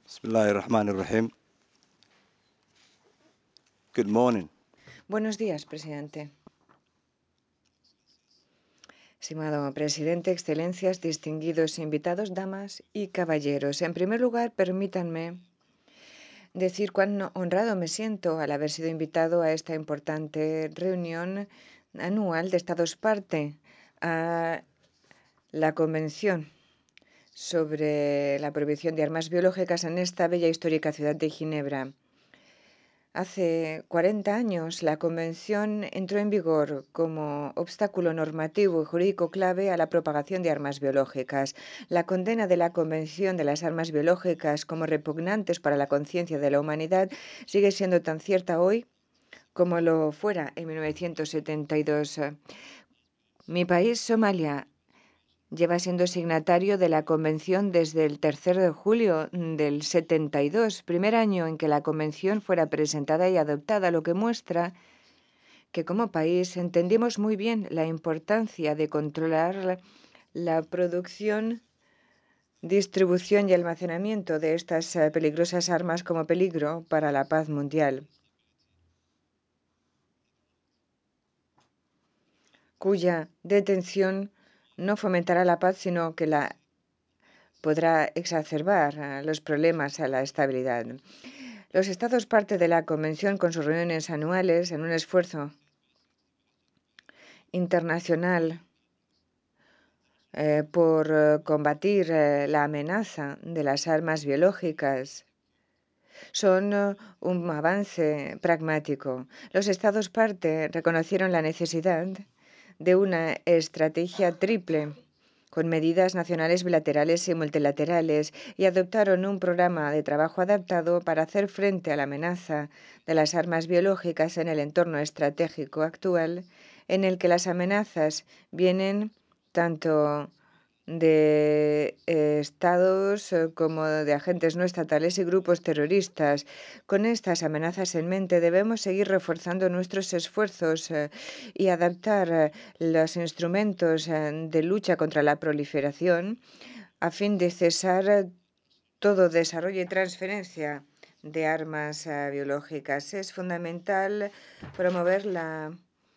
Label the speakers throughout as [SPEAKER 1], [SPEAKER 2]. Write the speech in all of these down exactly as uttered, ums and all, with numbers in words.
[SPEAKER 1] بسم الله الرحمن الرحيم. Good morning.
[SPEAKER 2] Buenos días, presidente. Estimado presidente, excelencias, distinguidos invitados, damas y caballeros. En primer lugar, permítanme decir cuán honrado me siento al haber sido invitado a esta importante reunión anual de Estados parte a la Convención sobre la prohibición de armas biológicas en esta bella e histórica ciudad de Ginebra. Hace cuarenta años, la Convención entró en vigor como obstáculo normativo y jurídico clave a la propagación de armas biológicas. La condena de la Convención de las armas biológicas como repugnantes para la conciencia de la humanidad sigue siendo tan cierta hoy como lo fuera en mil novecientos setenta y dos. Mi país, Somalia, lleva siendo signatario de la Convención desde el tercero de julio del setenta y dos, primer año en que la Convención fuera presentada y adoptada, lo que muestra que como país entendimos muy bien la importancia de controlar la, la producción, distribución y almacenamiento de estas eh, peligrosas armas como peligro para la paz mundial, cuya detención no fomentará la paz, sino que la podrá exacerbar eh, los problemas a la estabilidad. Los Estados parte de la Convención, con sus reuniones anuales, en un esfuerzo internacional eh, por eh, combatir eh, la amenaza de las armas biológicas, son eh, un avance pragmático. Los Estados parte reconocieron la necesidad de una estrategia triple con medidas nacionales bilaterales y multilaterales, y adoptaron un programa de trabajo adaptado para hacer frente a la amenaza de las armas biológicas en el entorno estratégico actual, en el que las amenazas vienen tanto de eh, estados eh, como de agentes no estatales y grupos terroristas. Con estas amenazas en mente, debemos seguir reforzando nuestros esfuerzos eh, y adaptar eh, los instrumentos eh, de lucha contra la proliferación a fin de cesar eh, todo desarrollo y transferencia de armas eh, biológicas. Es fundamental promover la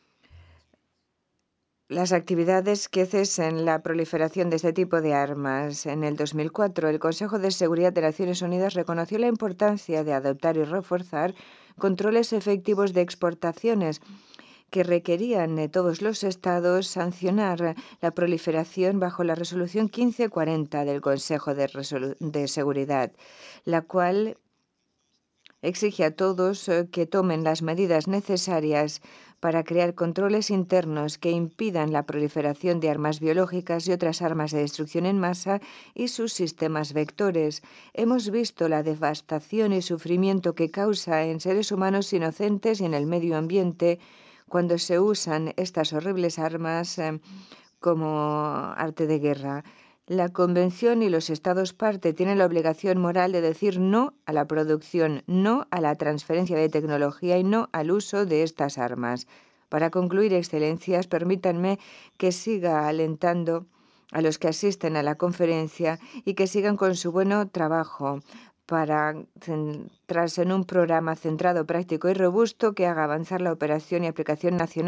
[SPEAKER 2] las actividades que cesen la proliferación de este tipo de armas. En el dos mil cuatro, el Consejo de Seguridad de Naciones Unidas reconoció la importancia de adoptar y reforzar controles efectivos de exportaciones que requerían de todos los Estados sancionar la proliferación bajo la Resolución quince cuarenta del Consejo de, Resolu- de Seguridad, la cual exige a todos eh, que tomen las medidas necesarias para crear controles internos que impidan la proliferación de armas biológicas y otras armas de destrucción en masa y sus sistemas vectores. Hemos visto la devastación y sufrimiento que causa en seres humanos inocentes y en el medio ambiente cuando se usan estas horribles armas eh, como arte de guerra. La Convención y los Estados parte tienen la obligación moral de decir no a la producción, no a la transferencia de tecnología y no al uso de estas armas. Para concluir, excelencias, permítanme que siga alentando a los que asisten a la conferencia y que sigan con su buen trabajo para centrarse en un programa centrado, práctico y robusto que haga avanzar la operación y aplicación nacional